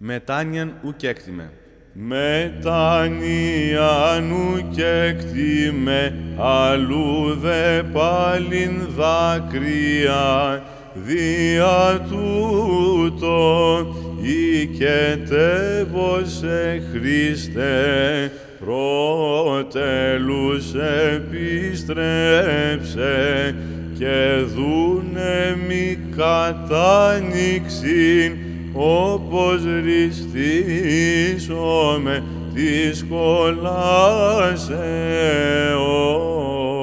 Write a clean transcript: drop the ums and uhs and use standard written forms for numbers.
Μετάνοιαν ουκ έκτιμε. Μετάνοιαν ουκ έκτιμε, αλλού δε πάλιν δάκρυα, δια τούτο οικετεύωσε Χριστέ, προτέλους επιστρέψε και δούνε μη κατάνοιξην, όπως ριστήσομε της κολάσεως.